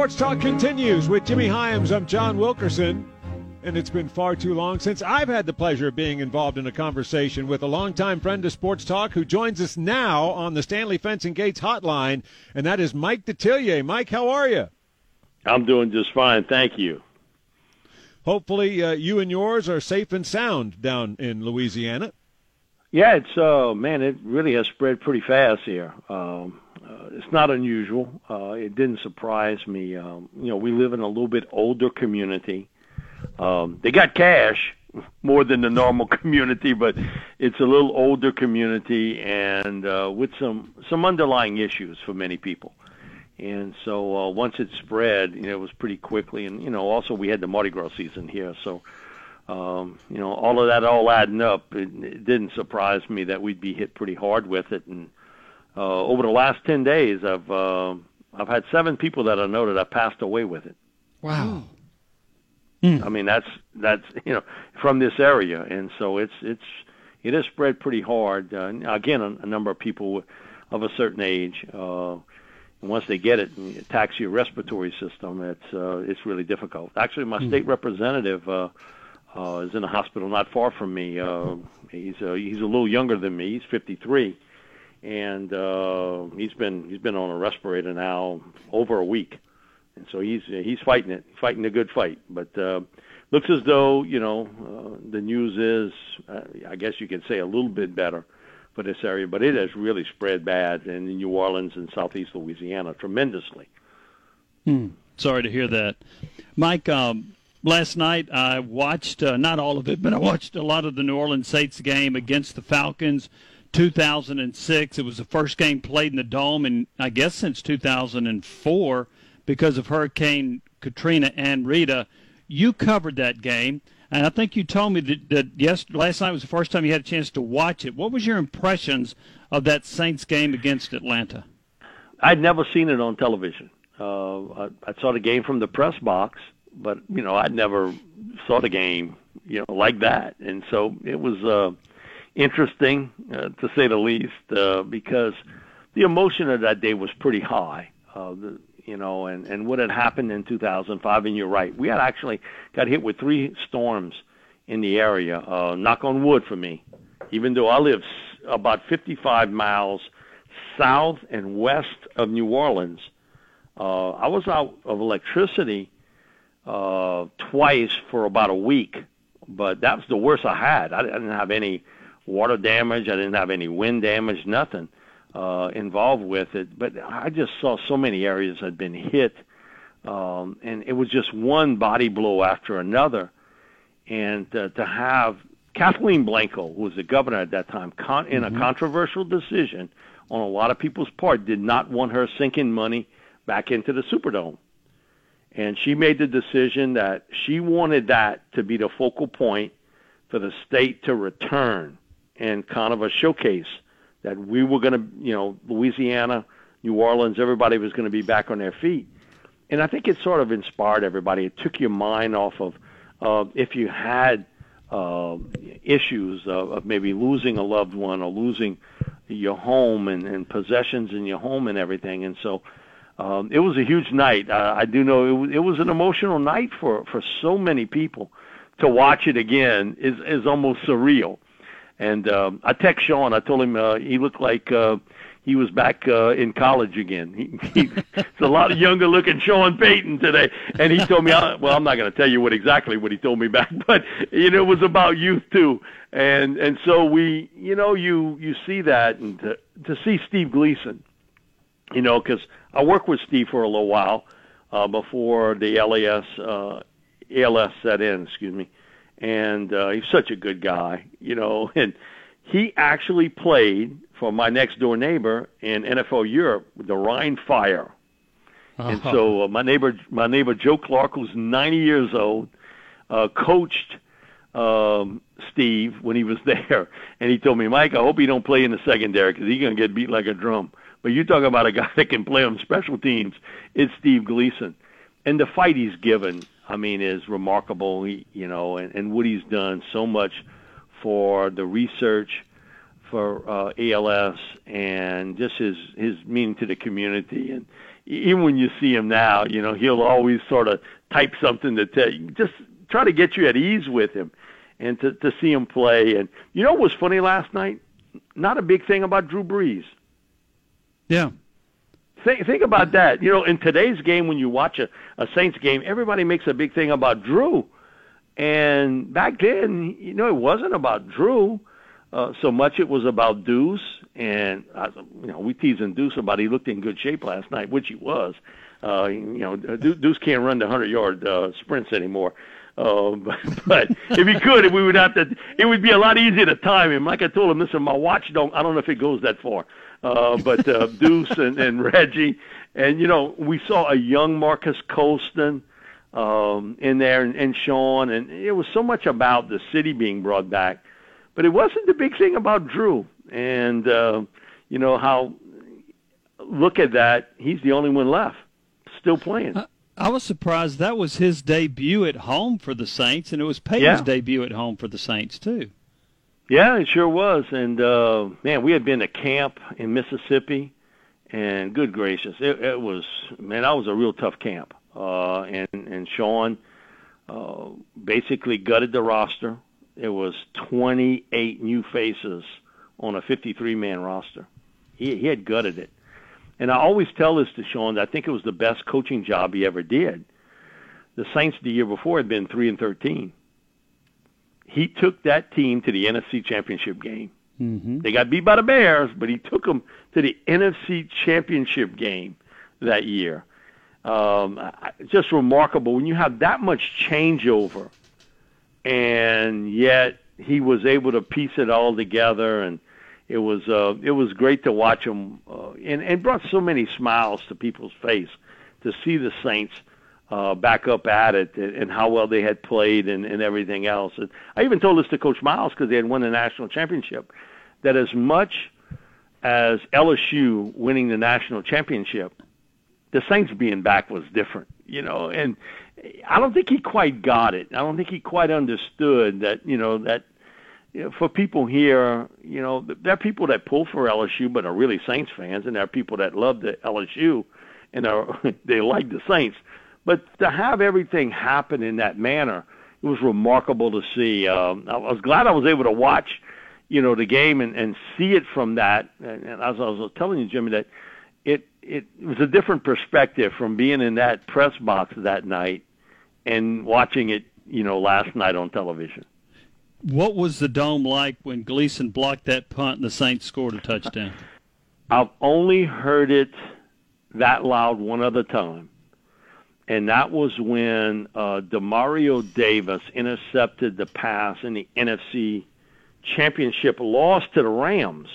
Sports Talk continues with Jimmy Hyams. I'm John Wilkerson, and it's been far too long since I've had the pleasure of being involved in a conversation with a longtime friend of Sports Talk who joins us now on the Stanley Fence and Gates hotline, and that is Mike Detillier. Mike, how are you? I'm doing just fine, thank you. Hopefully you and yours are safe and sound down in Louisiana. Yeah, it's it really has spread pretty fast here. It's not unusual. It didn't surprise me. We live in a little bit older community. They got cash more than the normal community, but it's a little older community and with some underlying issues for many people. And so once it spread, it was pretty quickly. And, also we had the Mardi Gras season here. So, all of that all adding up, it didn't surprise me that we'd be hit pretty hard with it. And over the last 10 days, I've had 7 people that I know that have passed away with it. Wow. I mean, that's from this area. And so it has spread pretty hard. Again, a number of people of a certain age, once they get it and it attacks your respiratory system, it's really difficult. Actually, my state representative is in a hospital not far from me. He's a little younger than me. He's 53, and he's been on a respirator now over a week, and so he's fighting a good fight. But looks as though the news is, I guess you could say, a little bit better for this area, but it has really spread bad in New Orleans and southeast Louisiana tremendously. Sorry to hear that. Mike, last night I watched, not all of it, but I watched a lot of the New Orleans Saints game against the Falcons, 2006. It was the first game played in the Dome, and I guess since 2004 because of Hurricane Katrina and Rita. You covered that game. And I think you told me that last night was the first time you had a chance to watch it. What was your impressions of that Saints game against Atlanta? I'd never seen it on television. I saw the game from the press box, but, I'd never saw the game, like that. And so it was interesting, to say the least, because the emotion of that day was pretty high. And what had happened in 2005, and you're right, we had actually got hit with 3 storms in the area, knock on wood for me, even though I live about 55 miles south and west of New Orleans. I was out of electricity twice for about a week, but that was the worst I had. I didn't have any water damage. I didn't have any wind damage, nothing involved with it, but I just saw so many areas had been hit, and it was just one body blow after another. And to have Kathleen Blanco, who was the governor at that time, in a controversial decision on a lot of people's part, did not want her sinking money back into the Superdome. And she made the decision that she wanted that to be the focal point for the state to return and kind of a showcase that we were going to, Louisiana, New Orleans, everybody was going to be back on their feet. And I think it sort of inspired everybody. It took your mind off of if you had issues of maybe losing a loved one or losing your home and possessions in your home and everything. And so it was a huge night. I do know it was an emotional night for so many people. To watch it again is almost surreal. And I text Sean. I told him he looked like he was back in college again. He's a lot younger looking Sean Payton today. And he told me, I'm not going to tell you exactly what he told me back, but it was about youth too. And so we, you see that, and to see Steve Gleason, because I worked with Steve for a little while before the ALS set in. Excuse me. And he's such a good guy, and he actually played for my next door neighbor in NFL Europe with the Rhine Fire. And so my neighbor Joe Clark, who's 90 years old, coached Steve when he was there, and he told me, Mike, I hope he don't play in the secondary because he's going to get beat like a drum. But you talk about a guy that can play on special teams, it's Steve Gleason. And the fight he's given, is remarkable, and what he's done so much for the research for ALS and just his meaning to the community. And, even when you see him now, he'll always sort of type something to tell you, just try to get you at ease with him, and to see him play. And what was funny last night? Not a big thing about Drew Brees. Yeah. Think about that. In today's game, when you watch a Saints game, everybody makes a big thing about Drew. And back then, it wasn't about Drew so much. It was about Deuce. And, we teasing Deuce about he looked in good shape last night, which he was. Deuce can't run the 100-yard sprints anymore. But if he could, we would have to. It would be a lot easier to time him. Like I told him, listen, my watch I don't know if it goes that far. But Deuce and Reggie, and we saw a young Marcus Colston in there, and Sean, and it was so much about the city being brought back, but it wasn't the big thing about Drew. And how look at that, he's the only one left still playing. I was surprised that was his debut at home for the Saints, and it was Peyton's debut at home for the Saints, too. Yeah, it sure was. And, man, we had been to camp in Mississippi, and good gracious, it was, man, that was a real tough camp. And Sean basically gutted the roster. It was 28 new faces on a 53-man roster. He had gutted it. And I always tell this to Sean, that I think it was the best coaching job he ever did. The Saints the year before had been 3-13. He took that team to the NFC Championship game. Mm-hmm. They got beat by the Bears, but he took them to the NFC Championship game that year. Just remarkable when you have that much changeover, and yet he was able to piece it all together, and it was great to watch him, and brought so many smiles to people's face to see the Saints back up at it, and how well they had played, and everything else. And I even told this to Coach Miles, because they had won the national championship, that as much as LSU winning the national championship, the Saints being back was different, and I don't think he quite got it. I don't think he quite understood that, for people here, there are people that pull for LSU but are really Saints fans, and there are people that love the LSU and they like the Saints. But to have everything happen in that manner, it was remarkable to see. I was glad I was able to watch, the game and see it from that. And as I was telling you, Jimmy, that it was a different perspective from being in that press box that night and watching it, last night on television. What was the Dome like when Gleason blocked that punt and the Saints scored a touchdown? I've only heard it that loud one other time, and that was when Demario Davis intercepted the pass in the NFC Championship loss to the Rams.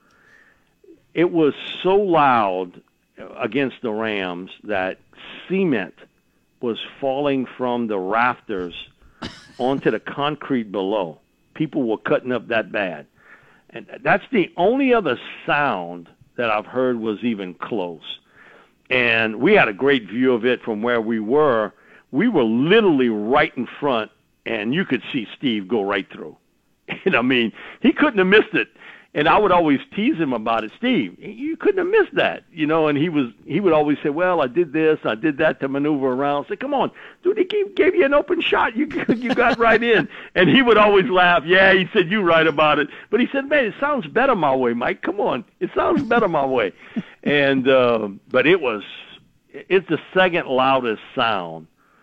It was so loud against the Rams that cement was falling from the rafters onto the concrete below. People were cutting up that bad. And that's the only other sound that I've heard was even close. And we had a great view of it from where we were. We were literally right in front, and you could see Steve go right through. And I mean, he couldn't have missed it. And I would always tease him about it. Steve, you couldn't have missed that, and he would always say, well, I did this, I did that to maneuver around. I said, come on, dude, he gave you an open shot. You got right in. And he would always laugh. Yeah, he said, you're right about it. But he said, man, it sounds better my way, Mike. Come on. It sounds better my way. And but it's the second loudest sound,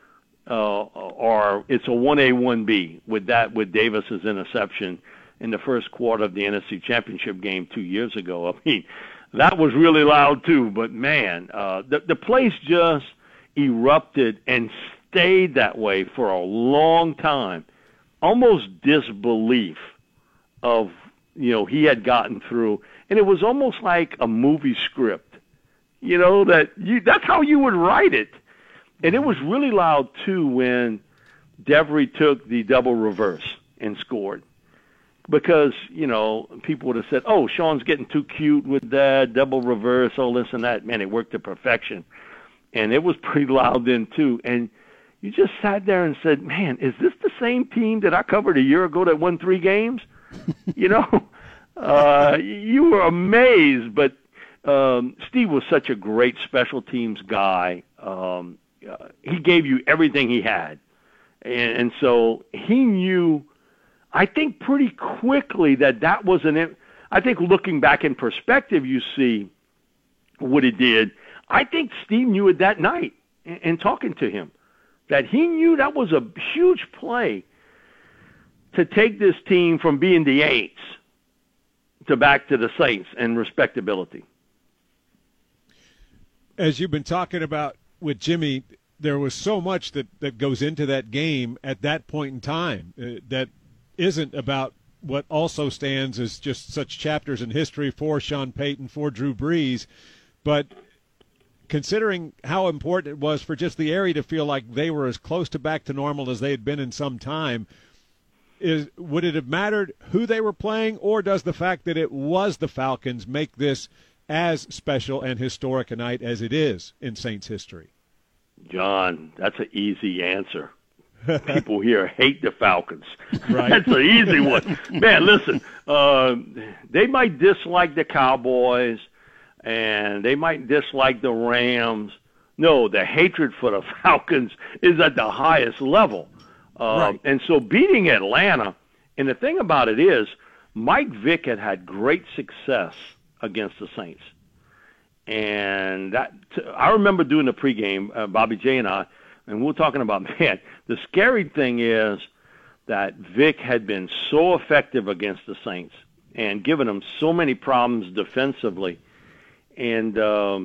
or it's a 1A, 1B with Davis's interception in the first quarter of the NFC Championship game 2 years ago. I mean, that was really loud too. But man, the place just erupted and stayed that way for a long time. Almost disbelief of he had gotten through, and it was almost like a movie script. That's how you would write it. And it was really loud too when Devery took the double reverse and scored. Because, people would have said, oh, Sean's getting too cute with that, double reverse, all this and that. Man, it worked to perfection. And it was pretty loud then, too. And you just sat there and said, man, is this the same team that I covered a year ago that won 3 games? You were amazed. But Steve was such a great special teams guy. He gave you everything he had. And so he knew, I think pretty quickly that was I think looking back in perspective, you see what he did. I think Steve knew it that night in talking to him, that he knew that was a huge play to take this team from being the Aints to back to the Saints and respectability. As you've been talking about with Jimmy, there was so much that goes into that game at that point in time that isn't about what also stands as just such chapters in history for Sean Payton, for Drew Brees, but considering how important it was for just the area to feel like they were as close to back to normal as they had been in some time, would it have mattered who they were playing, or does the fact that it was the Falcons make this as special and historic a night as it is in Saints history? John, that's an easy answer. People here hate the Falcons. Right. That's an easy one. Man, listen, they might dislike the Cowboys, and they might dislike the Rams. No, the hatred for the Falcons is at the highest level. Right. And so beating Atlanta, and the thing about it is, Mike Vick had great success against the Saints. And I remember doing the pregame, Bobby J and I, and we were talking about, man, the scary thing is that Vick had been so effective against the Saints and given them so many problems defensively. And,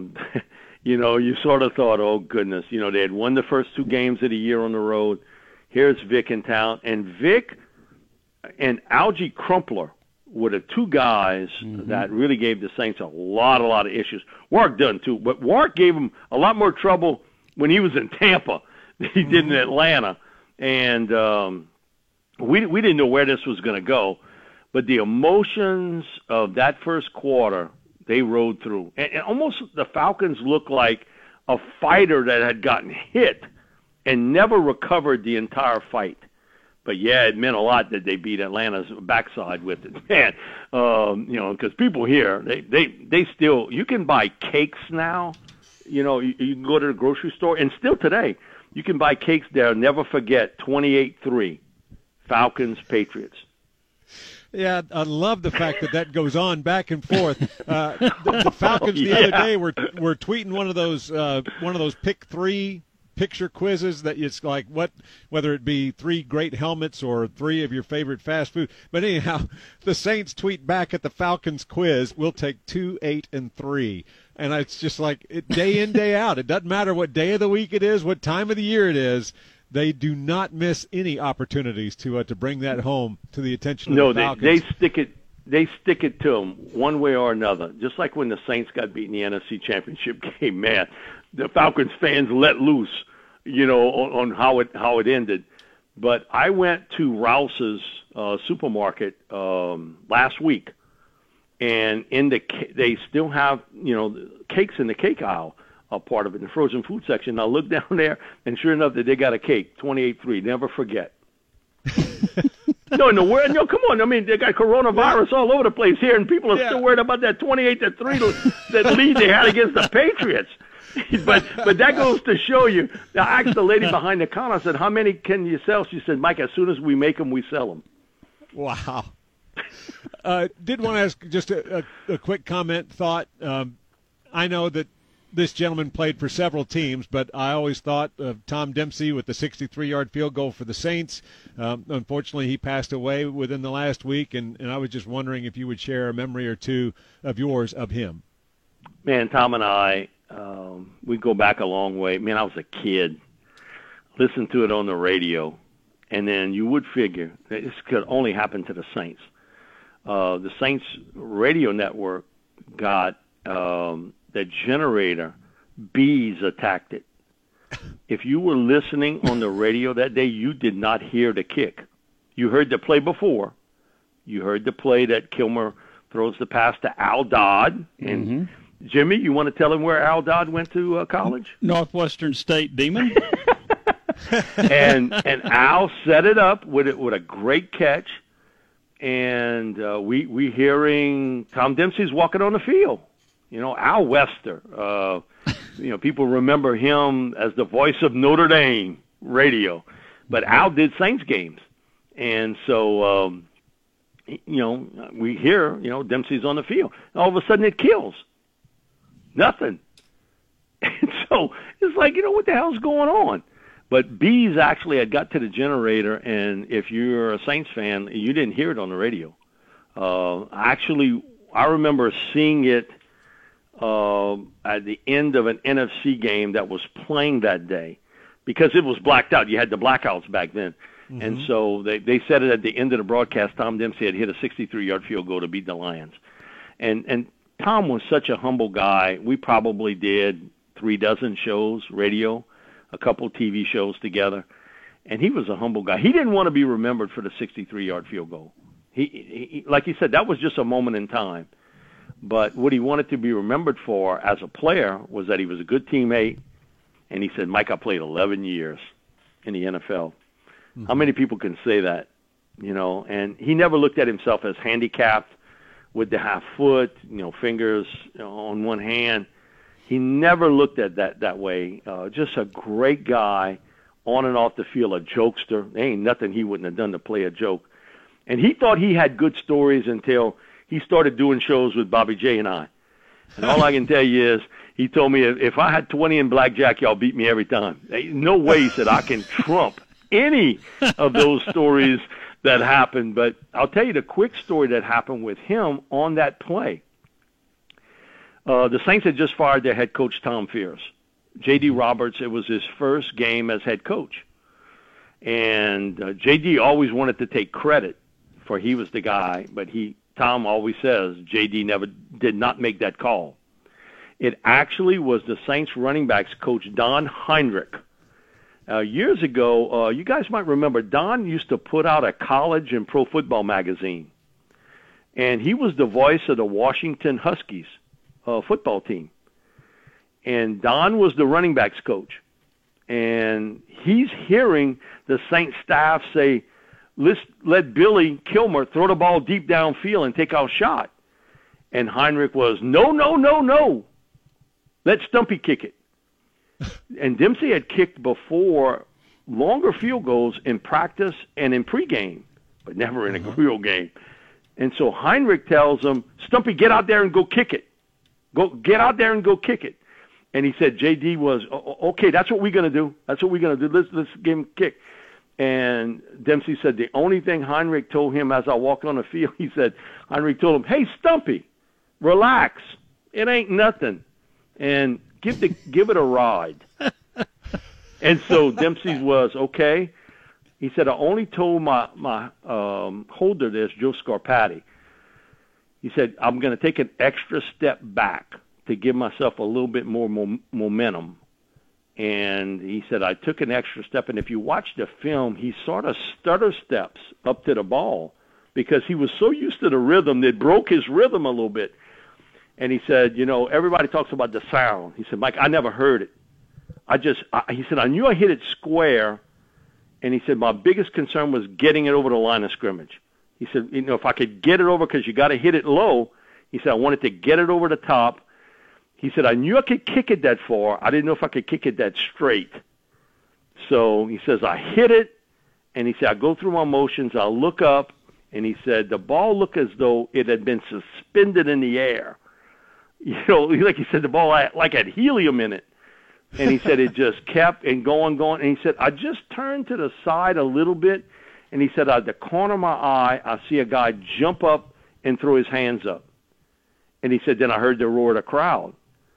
you sort of thought, oh, goodness, they had won the first 2 games of the year on the road. Here's Vick in town. And Vick and Algie Crumpler were the 2 guys that really gave the Saints a lot of issues. Warwick done too, but Warwick gave him a lot more trouble when he was in Tampa than he did in Atlanta. And we didn't know where this was going to go. But the emotions of that first quarter, they rode through. And almost the Falcons looked like a fighter that had gotten hit and never recovered the entire fight. But, yeah, it meant a lot that they beat Atlanta's backside with it. Man, because people here, they still – you can buy cakes now. You can go to the grocery store. And still today, you can buy cakes there. Never forget, 28-3, Falcons-Patriots. Yeah, I love the fact that goes on back and forth. The Falcons the other day were tweeting one of those pick 3 picture quizzes that it's like whether it be 3 great helmets or 3 of your favorite fast food. But anyhow, the Saints tweet back at the Falcons quiz, we'll take 2, 8, and 3. And it's just like day in, day out. It doesn't matter what day of the week it is, what time of the year it is. They do not miss any opportunities to bring that home to the attention of the Falcons. No, they stick it to them one way or another. Just like when the Saints got beat in the NFC Championship game, man, the Falcons fans let loose, on how it ended. But I went to Rouse's supermarket last week, and they still have cakes in the cake aisle. Part of it in the frozen food section. I look down there, and sure enough, they got a cake, 28-3. Never forget. No, come on. I mean, they got coronavirus all over the place here, and people are still worried about that 28-3 that lead they had against the Patriots. but that goes to show you. I asked the lady behind the counter, I said, how many can you sell? She said, Mike, as soon as we make them, we sell them. Wow. Did want to ask just a quick thought. I know that this gentleman played for several teams, but I always thought of Tom Dempsey with the 63-yard field goal for the Saints. Unfortunately, he passed away within the last week, and I was just wondering if you would share a memory or two of yours of him. Man, Tom and I, we go back a long way. Man, I was a kid. Listened to it on the radio, and then you would figure that this could only happen to the Saints. The Saints radio network got the generator, bees attacked it. If you were listening on the radio that day, you did not hear the kick. You heard the play before. You heard the play that Kilmer throws the pass to Al Dodd. And Jimmy, you want to tell him where Al Dodd went to college? Northwestern State Demon. and Al set it up with a great catch. And we hearing Tom Dempsey's walking on the field. Al Wester. People remember him as the voice of Notre Dame radio, but Al did Saints games. And so, we hear, Dempsey's on the field. All of a sudden it kills. Nothing. And so it's like, what the hell's going on? But Bees actually had got to the generator, and if you're a Saints fan, you didn't hear it on the radio. I remember seeing it at the end of an NFC game that was playing that day because it was blacked out. You had the blackouts back then. Mm-hmm. And so they said it at the end of the broadcast. Tom Dempsey had hit a 63-yard field goal to beat the Lions. And Tom was such a humble guy. We probably did 36 shows, radio, a couple TV shows together. And he was a humble guy. He didn't want to be remembered for the 63-yard field goal. He like he said, that was just a moment in time. But what he wanted to be remembered for as a player was that he was a good teammate. And he said, Mike, I played 11 years in the NFL. Mm-hmm. How many people can say that? And he never looked at himself as handicapped with the half foot, fingers on one hand. He never looked at that way. Just a great guy on and off the field, a jokester. There ain't nothing he wouldn't have done to play a joke. And he thought he had good stories until he started doing shows with Bobby J and I. And all I can tell you is he told me, if I had 20 in blackjack, y'all beat me every time. No way, he said, I can trump any of those stories that happened. But I'll tell you the quick story that happened with him on that play. The Saints had just fired their head coach, Tom Fears. J.D. Roberts, it was his first game as head coach. And J.D. always wanted to take credit for he was the guy, but Tom always says J.D. never did not make that call. It actually was the Saints running backs coach, Don Heinrich. Years ago, you guys might remember, Don used to put out a college and pro football magazine. And he was the voice of the Washington Huskies football team. And Don was the running backs coach. And he's hearing the Saints staff say, let Billy Kilmer throw the ball deep downfield and take our shot. And Heinrich was, no. Let Stumpy kick it. And Dempsey had kicked before longer field goals in practice and in pregame, but never in a real game. And so Heinrich tells him, Stumpy, get out there and go kick it. Get out there and go kick it. And he said, J.D. was, okay, that's what we're going to do. That's what we're going to do. Let's give him a kick. And Dempsey said the only thing Heinrich told him as I walked on the field, he said, Heinrich told him, hey, Stumpy, relax. It ain't nothing. And give it a ride. And so Dempsey was, okay. He said, I only told my holder this, Joe Scarpati. He said, I'm going to take an extra step back to give myself a little bit more momentum. And he said, I took an extra step. And if you watch the film, he sort of stutter steps up to the ball because he was so used to the rhythm that it broke his rhythm a little bit. And he said, everybody talks about the sound. He said, Mike, I never heard it. He said, I knew I hit it square. And he said, my biggest concern was getting it over the line of scrimmage. He said, if I could get it over, because you got to hit it low. He said, I wanted to get it over the top. He said, I knew I could kick it that far. I didn't know if I could kick it that straight. So he says, I hit it, and he said, I go through my motions, I look up, and he said, the ball looked as though it had been suspended in the air. Like he said, the ball like had helium in it. And he said it just kept and going. And he said, I just turned to the side a little bit, and he said, out of the corner of my eye, I see a guy jump up and throw his hands up. And he said, then I heard the roar of the crowd.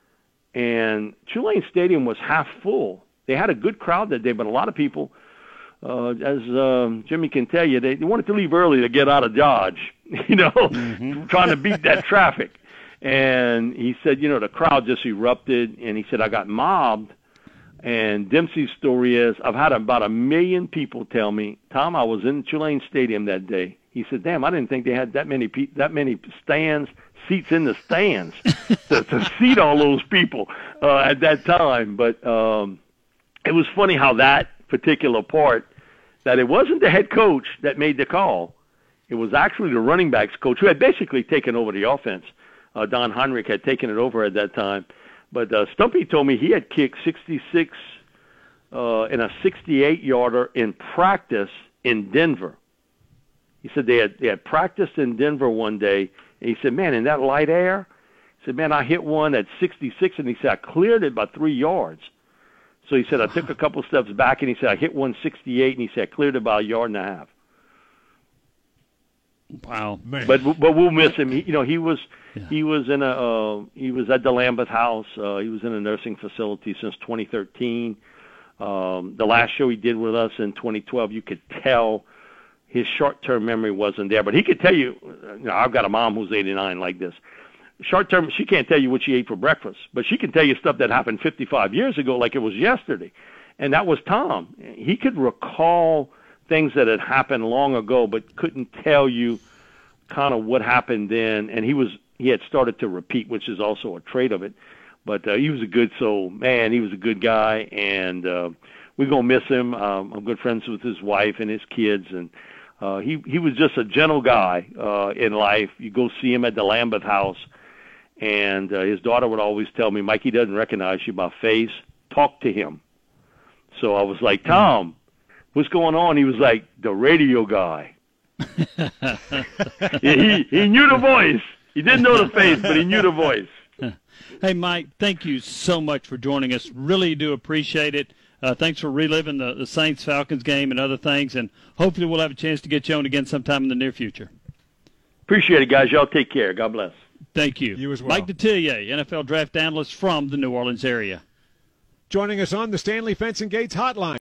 And Tulane Stadium was half full. They had a good crowd that day, but a lot of people, as Jimmy can tell you, they wanted to leave early to get out of Dodge, trying to beat that traffic. And he said, the crowd just erupted, and he said, I got mobbed. And Dempsey's story is, I've had about 1 million people tell me, Tom, I was in Tulane Stadium that day. He said, damn, I didn't think they had that many seats in the stands to seat all those people at that time. But it was funny how that particular part, that it wasn't the head coach that made the call. It was actually the running backs coach who had basically taken over the offense. Don Heinrich had taken it over at that time. But Stumpy told me he had kicked 66 in a 68-yarder in practice in Denver. He said they had practiced in Denver one day, and he said, man, in that light air, he said, man, I hit one at 66, and he said, I cleared it by 3 yards. So he said, I took a couple steps back, and he said, I hit 168, and he said, I cleared it by 1.5 yards. Wow. Man. But we'll miss him. He was at the Lambeth House. He was in a nursing facility since 2013. The last show he did with us in 2012, you could tell his short-term memory wasn't there. But he could tell you, I've got a mom who's 89 like this. Short-term, she can't tell you what she ate for breakfast, but she can tell you stuff that happened 55 years ago like it was yesterday. And that was Tom. He could recall things that had happened long ago, but couldn't tell you kind of what happened then. And he had started to repeat, which is also a trait of it. But he was a good soul. Man, he was a good guy, and we're going to miss him. I'm good friends with his wife and his kids, and he was just a gentle guy in life. You go see him at the Lambeth House, and his daughter would always tell me, Mike, he doesn't recognize you by face. Talk to him. So I was like, Tom, what's going on? He was like, the radio guy. he knew the voice. He didn't know the face, but he knew the voice. Hey, Mike, thank you so much for joining us. Really do appreciate it. Thanks for reliving the Saints-Falcons game and other things, and hopefully we'll have a chance to get you on again sometime in the near future. Appreciate it, guys. Y'all take care. God bless. Thank you. You as well. Mike Detillier, NFL draft analyst from the New Orleans area. Joining us on the Stanley Fence and Gates hotline.